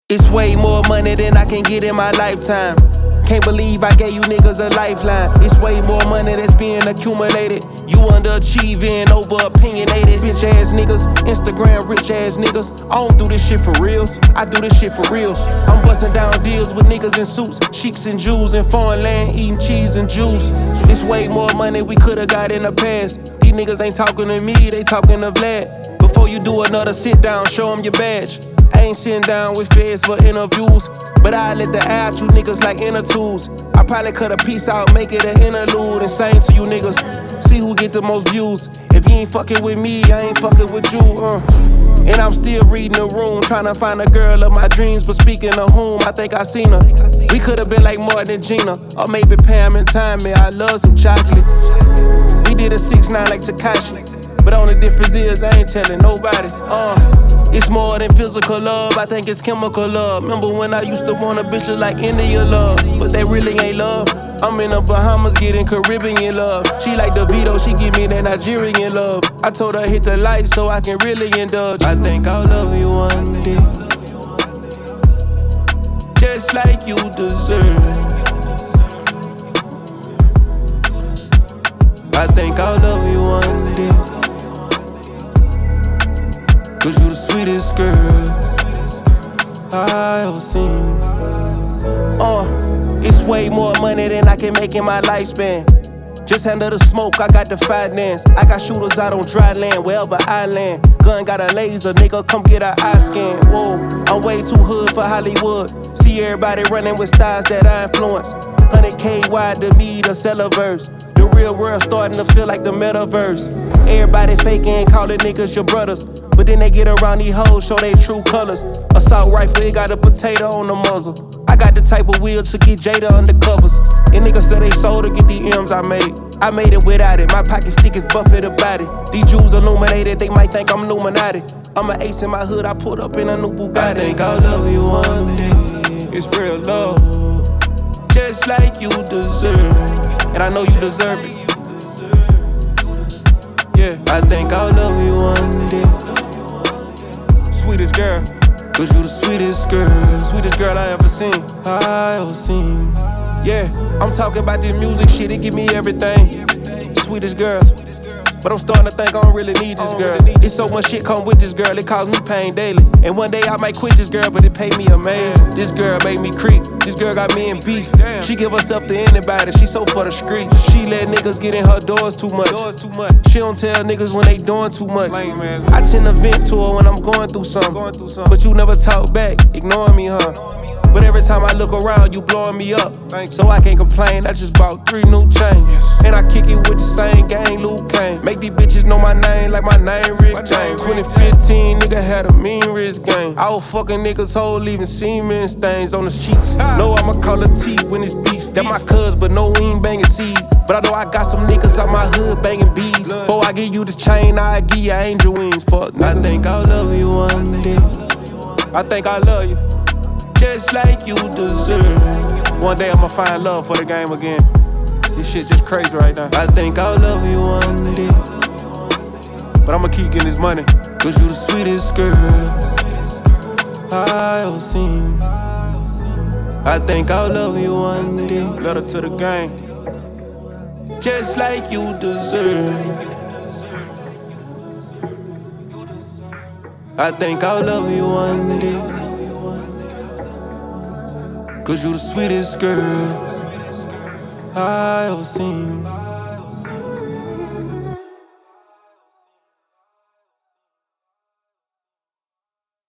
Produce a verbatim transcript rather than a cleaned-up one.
It's way more money than I can get in my lifetime. Can't believe I gave you niggas a lifeline. It's way more money that's being accumulated. You underachieving, over opinionated. Bitch ass niggas, Instagram rich ass niggas. I don't do this shit for reals, I do this shit for real. I'm busting down deals with niggas in suits, sheiks and Jews in foreign land, eating cheese and juice. It's way more money we could've got in the past. These niggas ain't talking to me, they talking to Vlad. Before you do another sit down, show them your badge. I ain't sitting down with feds for interviews, but I let the air out you niggas like inner tools. I probably cut a piece out, make it an interlude, and sing to you niggas. See who get the most views. If you ain't fucking with me, I ain't fucking with you, uh. And I'm still reading the room, trying to find a girl of my dreams, but speaking of whom, I think I seen her. We could've been like more than Gina, or maybe Pam and Tommy. I love some chocolate. We did a six nine like Tekashi, but only difference is I ain't telling nobody, uh. It's more than physical love, I think it's chemical love. Remember when I used to want a bitch just like India love, but that really ain't love. I'm in the Bahamas getting Caribbean love. She like DeVito, she give me that Nigerian love. I told her hit the light so I can really indulge. I think I'll love you one day, just like you deserve. I think I'll love you one day, cause you the sweetest girl I ever seen. Uh, it's way more money than I can make in my lifespan. Just handle the smoke, I got the finance. I got shooters out on dry land, wherever I land. Gun got a laser, nigga, come get a eye scan. Whoa, I'm way too hood for Hollywood. See everybody running with styles that I influence. one hundred K wide to me, the Cellarverse. The real world starting to feel like the metaverse. Everybody faking, calling niggas your brothers, but then they get around these hoes, show they true colors. Assault rifle, it got a potato on the muzzle. I got the type of wheel to get Jada under covers. And niggas say they sold to get the M's I made. I made it without it, my pocket stick is buffet about it. These Jews illuminated, they might think I'm Illuminati. I'm an ace in my hood, I pulled up in a new Bugatti. I think I'll love you one day, it's real love, just like you deserve. And I know you deserve it. Yeah, I think I'll love you one day, sweetest girl, cause you the sweetest girl, sweetest girl I ever seen, I ever seen. Yeah, I'm talking about this music shit, it give me everything. Sweetest girl, but I'm starting to think I don't really need this girl. It's so much shit come with this girl, it cause me pain daily. And one day I might quit this girl, but it pay me amazing. This girl made me creep, this girl got me in beef. She give herself to anybody, she so for the streets. She let niggas get in her doors too much. She don't tell niggas when they doing too much. I tend to vent to her when I'm going through something, but you never talk back, ignoring me, huh? But every time I look around, you blowing me up. So I can't complain, I just bought three new chains. And I kick it with the same gang, Luke Kane. Make these bitches know my name like my name Rick James. twenty fifteen, nigga had a mean wrist game. I was fucking niggas whole, leaving semen stains on the sheets. Know I'ma call a T when it's beef. That my cuz, but no, we ain't banging C's. But I know I got some niggas out my hood banging B's. Before I give you this chain, I give you angel wings. Fuck, nigga. I think I'll love you one day, I think I love you, just like you deserve. One day I'ma find love for the game again. This shit just crazy right now. I think I'll love you one day, but I'ma keep getting this money, cause you the sweetest girl I ever seen. I think I'll love you one day, letter to the game, just like you deserve. I think I'll love you one day, cause you the sweetest girl I ever seen.